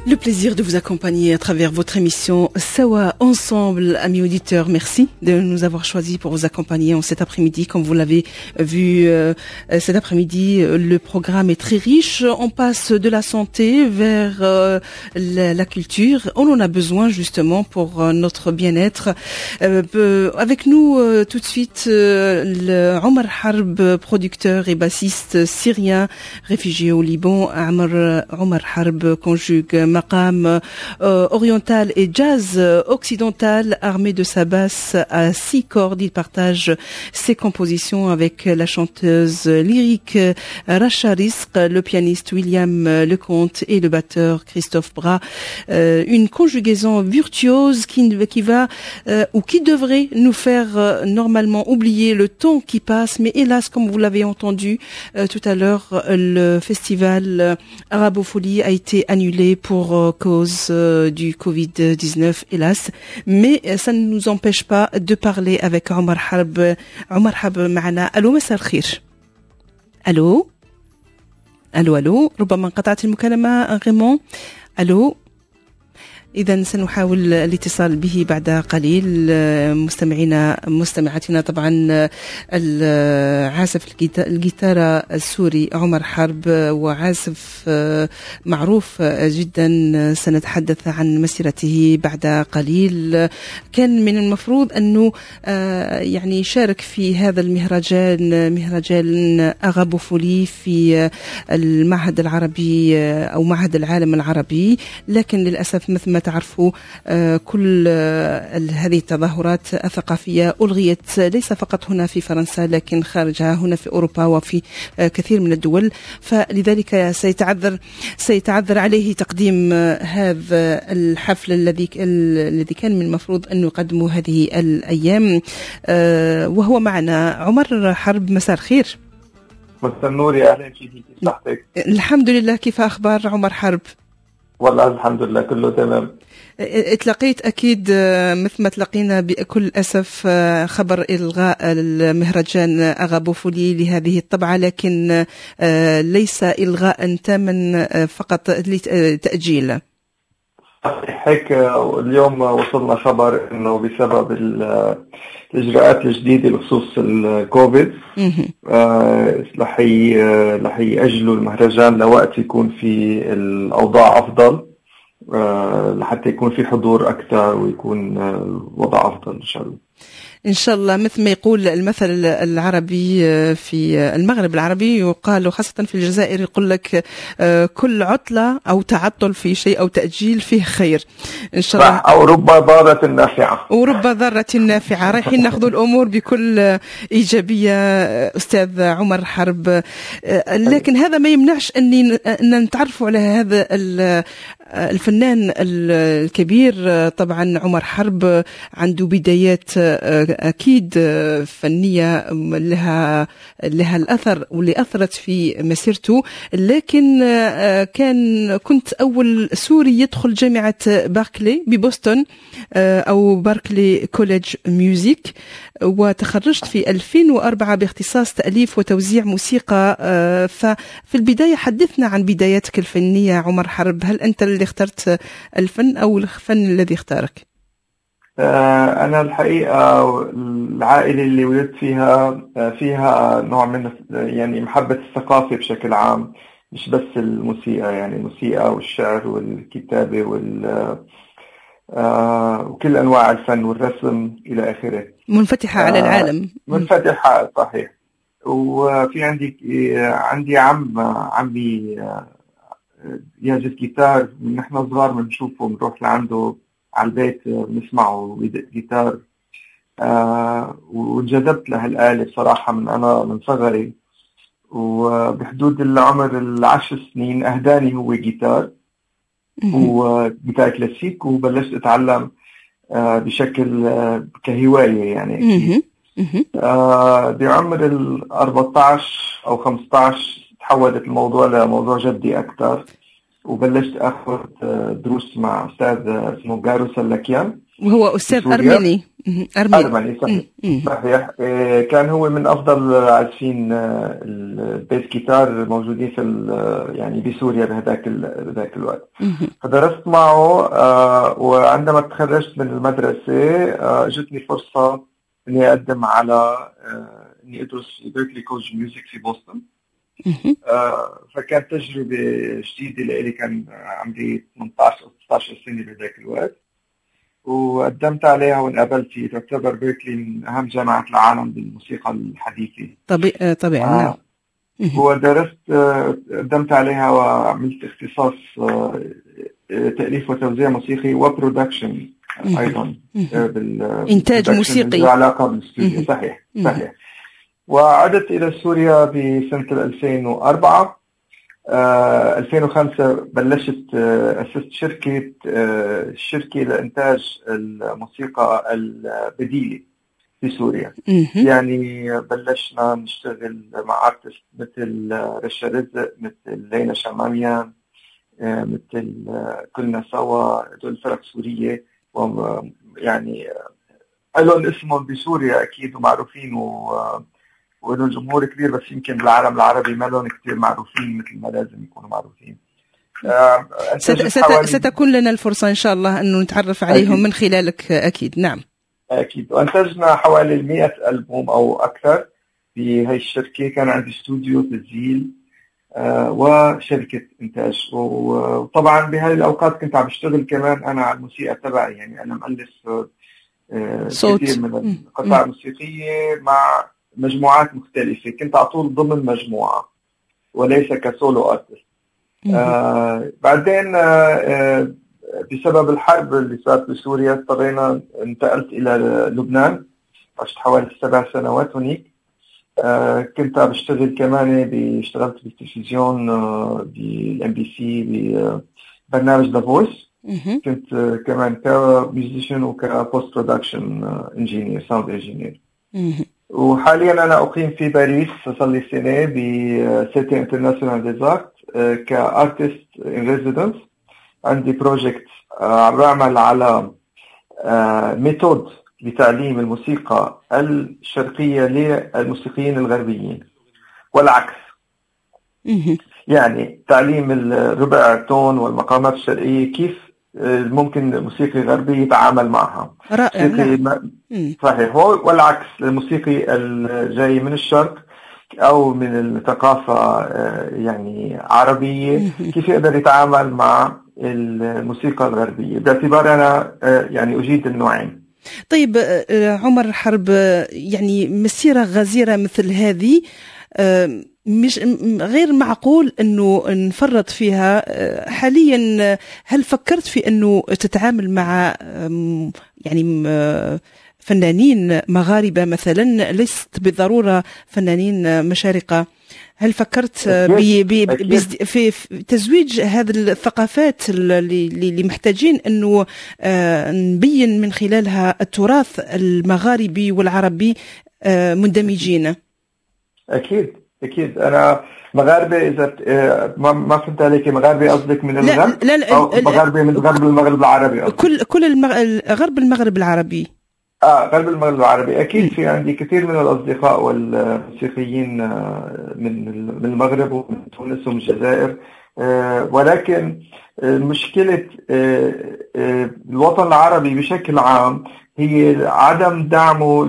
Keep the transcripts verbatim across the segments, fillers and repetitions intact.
Le plaisir de vous accompagner à travers votre émission Sawa Ensemble, amis auditeurs. Merci de nous avoir choisis pour vous accompagner en cet après-midi. Comme vous l'avez vu euh, cet après-midi, le programme est très riche. On passe de la santé vers euh, la, la culture. On en a besoin justement pour euh, notre bien-être. Euh, avec nous euh, tout de suite euh, le Omar Harb, producteur et bassiste syrien, réfugié au Liban. Omar Harb conjugue maqam euh, oriental et jazz euh, occidental, armé de sa basse à six cordes. Il partage ses compositions avec la chanteuse lyrique euh, Rasha Rizq, le pianiste William euh, Lecomte et le batteur Christophe Bras. Euh, une conjugaison virtuose qui, qui va euh, ou qui devrait nous faire euh, normalement oublier le temps qui passe, mais hélas, comme vous l'avez entendu euh, tout à l'heure, le festival euh, Arabofolie a été annulé pour pour cause euh, du covid dix-neuf, hélas. Mais euh, ça ne nous empêche pas de parler avec Omar Harb. Omar Harb معنا. ألو مساء الخير. ألو ألو ألو ربما انقطعت المكالمة غيمون. ألو. إذا سنحاول الاتصال به بعد قليل. مستمعينا مستمعاتنا، طبعا العازف الجيتارة السوري عمر حرب، وعازف معروف جدا، سنتحدث عن مسيرته بعد قليل. كان من المفروض أنه يعني يشارك في هذا المهرجان، مهرجان أغابوفولي في المعهد العربي أو معهد العالم العربي، لكن للأسف مثل ما تعرفوا كل هذه التظاهرات الثقافية ألغيت، ليس فقط هنا في فرنسا لكن خارجها، هنا في أوروبا وفي كثير من الدول. فلذلك سيتعذر سيتعذر عليه تقديم هذا الحفل الذي الذي كان من المفروض أن يقدمه هذه الأيام. وهو معنا عمر حرب. مساء الخير. مساء النور، يا أهلا فيك، صحتك؟ الحمد لله. كيف أخبار عمر حرب؟ والله الحمد لله كله تمام. اتلقيت أكيد مثل ما تلقينا بكل أسف خبر إلغاء المهرجان أغابوفولي لهذه الطبعة، لكن ليس إلغاء تاما، فقط لتأجيل. هيك اليوم وصلنا خبر إنه بسبب الإجراءات الجديدة بخصوص الكوفيد رح رح يأجلوا المهرجان لوقت يكون في الأوضاع أفضل، لحتى يكون في حضور أكثر ويكون الوضع أفضل إن شاء الله. إن شاء الله. مثل ما يقول المثل العربي في المغرب العربي، يقال خاصة في الجزائر، يقول لك كل عطلة أو تعطل في شيء أو تأجيل فيه خير إن شاء الله، أو رب ضارة نافعة. ورب ضارة نافعة. رايحين ناخذ الأمور بكل إيجابية أستاذ عمر حرب، لكن هذا ما يمنعش أني أن نتعرفوا على هذا الفنان الكبير. طبعا عمر حرب عنده بدايات أكيد فنية لها لها الأثر واللي أثرت في مسيرته، لكن كان كنت أول سوري يدخل جامعة باركلي ببوسطن أو باركلي كوليدج ميوزيك، وتخرجت في ألفين وأربعة باختصاص تأليف وتوزيع موسيقى. ففي البداية حدثنا عن بداياتك الفنية عمر حرب. هل أنت اللي اخترت الفن أو الفن الذي اختارك؟ أنا الحقيقة العائلة اللي ولدت فيها فيها نوع من يعني محبة الثقافة بشكل عام، مش بس الموسيقى، يعني الموسيقى والشعر والكتابة وال وكل أنواع الفن والرسم إلى آخره. منفتحة على العالم. منفتحة صحيح. وفي عندي عندي عم عمي يعزف جيتار، من نحن صغار بنشوفه بنروح لعنده على البيت بنسمعه جيتار، آه وانجذبت لهالآلة بصراحة من أنا من صغري. وبحدود العمر العشر سنين أهداني هو جيتار وجيتار كلاسيك، وبلشت أتعلم آه بشكل آه كهواية يعني. آه بعمر الأربعة عشر أو خمسة عشر تحولت الموضوع لموضوع جدي أكثر، وبلشت أخذ دروس مع أستاذ اسمه جارو سلكيان، وهو أستاذ أرمني. أرمني, أرمني صحيح. صحيح. كان هو من أفضل عازفين البيس جيتار موجودين في يعني بسوريا بهذاك بهذاك الوقت. فدرست معه، وعندما تخرجت من المدرسة جتني فرصة إني أقدم على إني أدرس في بيركلي كولج ميوزك في بوسطن. فكانت تجربة جديدة لإلي، كان عمري ثمانية عشر أو ستة عشر سنة بهذاك الوقت، وقدمت عليها وانقبلت فيه. تعتبر بيركلي من أهم جامعات العالم بالموسيقى الحديثة. طبيعي طبيعي. آه. ودرست، قدمت عليها وعملت اختصاص تأليف وتوزيع موسيقي وبرودكشن أيضا، إنتاج موسيقي علاقة بالاستوديو. صحيح صحيح. وعدت إلى سوريا بسنة ألفين وأربعة. آه ألفين وخمسة بلشت آه أسست شركة آه شركة لإنتاج الموسيقى البديلة في سوريا. يعني بلشنا نشتغل مع ارتست مثل رشا رزق، مثل ليلى شماميان، آه مثل آه كلنا سوا. هدول فرق سورية، ويعني آه لهم اسمهم بسوريا أكيد ومعروفين، و وإنه الجمهور كبير، بس يمكن بالعالم العربي ما لهم كتير معروفين مثل ما لازم يكونوا معروفين. آه ست ست ستكون لنا الفرصة إن شاء الله أنه نتعرف عليهم أكيد. من خلالك أكيد. نعم أكيد. وأنتجنا حوالي مئة ألبوم أو أكثر في هاي الشركة. كان عندي استوديو تسجيل آه وشركة إنتاج، وطبعا بهاي الأوقات كنت عم بشتغل كمان أنا على الموسيقى تبعي. يعني أنا مؤلف آه صوت كثير من القطع الموسيقية مع مجموعات مختلفة. كنت على طول ضمن مجموعة وليس كسولو ارتست. آه بعدين آه بسبب الحرب اللي صارت بسوريا اضطرينا، انتقلت إلى لبنان، عشت حوالي سبع سنوات هناك. آه كنت بشتغل كمان، اشتغلت بالتلفزيون آه بالام بي سي ببرنامج ذا فويس. كنت آه كمان كميوزيشن وكبوست برودكشن انجينير، ساوند انجينير. وحاليا أنا أقيم في باريس، صار لي سنة بسيتي انترناشونال ديزارت كارتست ان ريزيدنس. عندي بروجكت عم بعمل على ميثود لتعليم الموسيقى الشرقية للموسيقيين الغربيين والعكس. يعني تعليم الربع تون والمقامات الشرقية، كيف ممكن الموسيقى الغربية يتعامل معها. رائع. نعم. صحيح. هو والعكس، الموسيقى الجاي من الشرق أو من الثقافة يعني عربية كيف يقدر يتعامل مع الموسيقى الغربية، باعتبار أنا يعني أجيد النوعين. طيب عمر حرب، يعني مسيرة غزيرة مثل هذه مش غير معقول أنه نفرط فيها حاليا. هل فكرت في أنه تتعامل مع يعني فنانين مغاربة مثلا، ليست بالضرورة فنانين مشارقة؟ هل فكرت بي بي بي في تزويج هذه الثقافات اللي, اللي محتاجين أنه نبين من خلالها التراث المغاربي والعربي مندمجين؟ أكيد أكيد. أنا مغاربة، إذا ما ما فهمت عليك، مغاربة قصدك من الغرب؟ لا لا أو مغاربة من غرب المغرب العربي قصدك؟ كل كل المغ... غرب المغرب العربي. آه غرب المغرب العربي أكيد. في عندي كثير من الأصدقاء والموسيقيين من من المغرب ومن تونس ومن الجزائر، ولكن مشكلة الوطن العربي بشكل عام هي عدم دعمه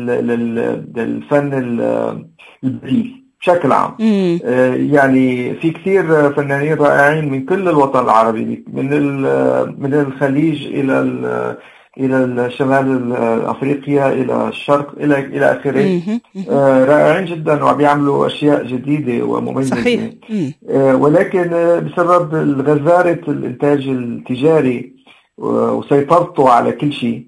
للفن البديل بشكل عام. يعني في كثير فنانين رائعين من كل الوطن العربي، من من الخليج إلى إلى شمال أفريقيا إلى الشرق إلى إلى آخره، رائعين جدا وبيعملوا أشياء جديدة ومميزة. صحيح. ولكن بسبب غزارة الإنتاج التجاري وسيطرته على كل شيء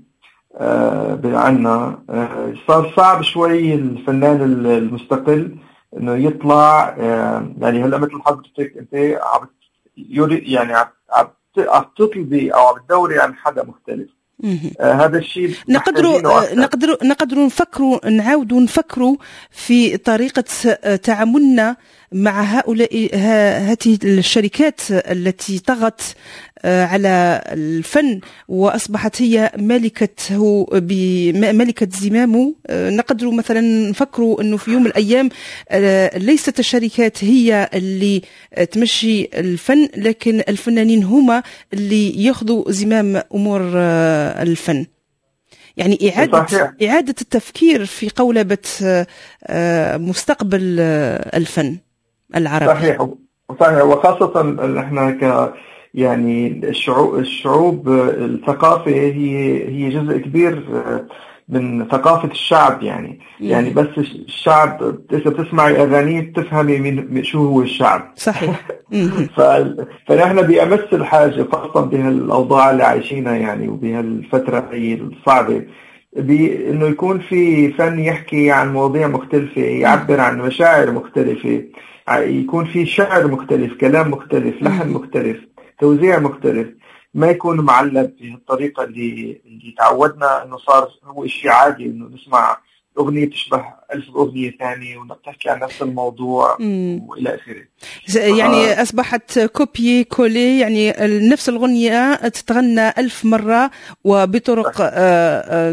عنا، صار صعب شوي الفنان المستقل إنه يطلع. يعني هلا مثل حضرتك أنت عم يعني عم تطلبي أو عم تدوري عن حدا مختلف. آه هذا الشيء نقدروا نقدروا نقدروا نفكروا نعاودوا نفكروا في طريقة تعاملنا مع هؤلاء هذه الشركات التي طغت على الفن وأصبحت هي ملكته بملكة زمامه. نقدر مثلا نفكروا أنه في يوم من الأيام ليست الشركات هي اللي تمشي الفن، لكن الفنانين هما اللي ياخذوا زمام أمور الفن. يعني إعادة صحيح. إعادة التفكير في قولبة مستقبل الفن العربي. صحيح صحيح، وخاصة نحن ك يعني الشعوب الشعوب الثقافة هي هي جزء كبير من ثقافة الشعب. يعني مم. يعني بس الشعب إذا بتسمعي أغاني بتفهمي من شو هو الشعب. صحيح. ف... فنحن بأمس الحاجة خاصة بهالأوضاع اللي عايشينها يعني وبهالفترة هي الصعبة بأنه يكون في فن يحكي عن مواضيع مختلفة، يعبر عن مشاعر مختلفة، يكون في شعر مختلف، كلام مختلف، لحن مختلف، توزيع مختلف، ما يكون معلب بالطريقة اللي اللي تعودنا انه صار هو شيء عادي انه نسمع اغنية تشبه ألف اغنية ثانية ونحكي عن نفس الموضوع والى اخره. يعني آه. اصبحت كوبي كولي، يعني نفس الأغنية تتغنى ألف مرة وبطرق آه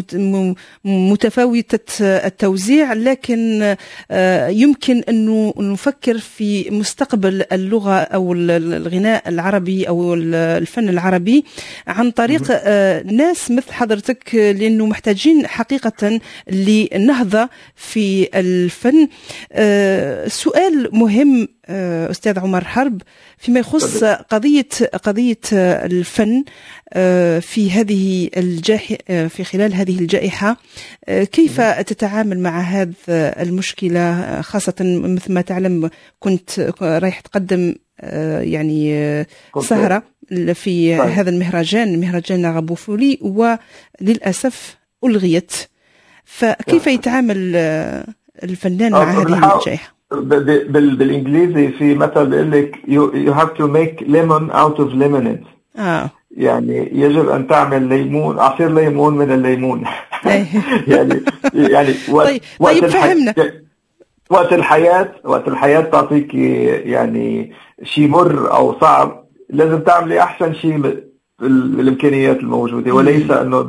متفاوتة التوزيع، لكن آه يمكن انه نفكر في مستقبل اللغة او الغناء العربي او الفن العربي عن طريق آه ناس مثل حضرتك، لانه محتاجين حقيقة لنهضة في الفن. آه سؤال مهم آه أستاذ عمر حرب فيما يخص قضية قضية الفن آه في هذه الجائحة، آه في خلال هذه الجائحة، آه كيف تتعامل مع هذه المشكلة؟ خاصة مثل ما تعلم كنت رايح تقدم آه يعني آه سهرة في هذا المهرجان، مهرجان غابوفولي، وللأسف ألغيت. فكيف يتعامل الفنان مع هذه الجائحة؟ بالانجليزي في مثل بيقول لك you, you have to make lemon out of lemonade. آه. يعني يجب ان تعمل ليمون عصير ليمون من الليمون. يعني يعني وقت طيب, طيب فهمنا. وقت الحياة وقت الحياة تعطيك يعني شيء مر او صعب، لازم تعملي احسن شيء بالامكانيات الموجوده، وليس انه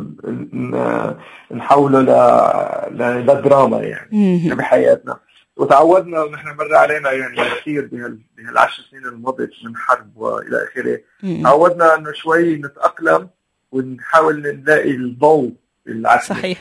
نحوله ل لدراما يعني بحياتنا. وتعودنا ونحن مر علينا يعني كثير بهالعشر سنين الماضيه من حرب والى اخره، تعودنا انه شوي نتاقلم ونحاول نلاقي الضوء بالعسل. صحيح.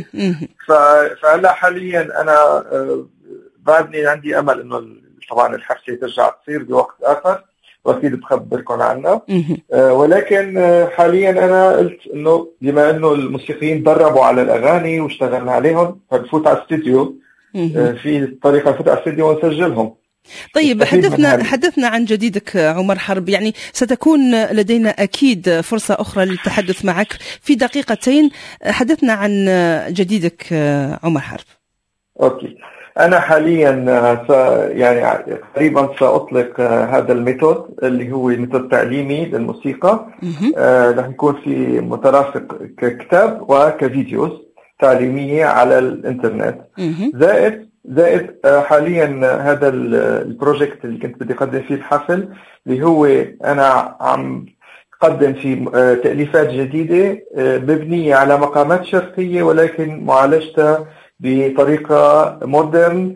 فهلا حاليا انا بعدني عندي امل انه طبعا الحفله ترجع تصير بوقت اخر، واكيد بخبركم عنها. آه ولكن آه حاليا انا قلت انه بما انه الموسيقيين دربوا على الاغاني واشتغلنا عليهم، فبفوت على الاستديو آه في طريقه نفوت على الاستديو ونسجلهم. طيب حدثنا حدثنا عن جديدك عمر حرب. يعني ستكون لدينا اكيد فرصه اخرى للتحدث معك في دقيقتين. حدثنا عن جديدك عمر حرب. اوكي، أنا حاليا يعني قريبا سأطلق هذا الميثود اللي هو ميثود تعليمي للموسيقى. رح يكون في مترافق ككتاب وكفيديوز تعليمية على الإنترنت. زائد زائد حاليا هذا البروجكت اللي كنت بدي أقدم فيه الحفل اللي هو أنا عم قدم في تأليفات جديدة مبنية على مقامات شرقية ولكن معالجتها بطريقة مودرن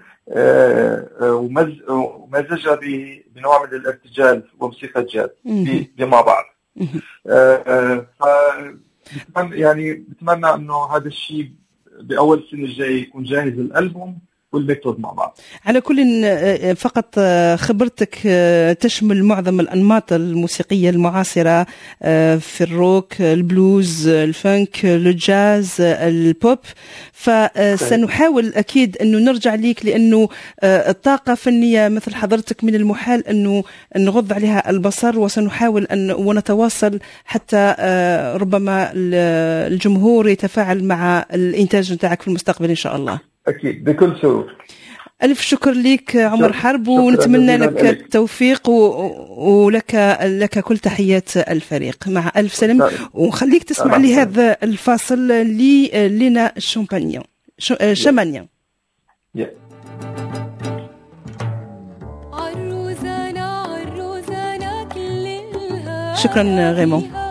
ومزجها بنوع من الارتجال وموسيقى الجاز مع بعض. يعني بتمنى انه هذا الشيء باول السنه الجايه يكون جاهز الالبوم والميثود مع بعض. على كل فقط خبرتك تشمل معظم الأنماط الموسيقية المعاصرة في الروك، البلوز، الفانك، الجاز، البوب، فسنحاول أكيد أنه نرجع ليك، لأنه الطاقة فنية مثل حضرتك من المحال أنه نغض عليها البصر، وسنحاول أن ونتواصل حتى ربما الجمهور يتفاعل مع الإنتاج نتاعك في المستقبل إن شاء الله. أكيد بكل سرور. ألف شكر لك عمر حرب، ونتمنى لك التوفيق ولك لك كل تحيات الفريق. مع ألف سلام، وخليك تسمع لي هذا الفاصل لي لنا شامبانيا شمانيا. شكرا ريمون.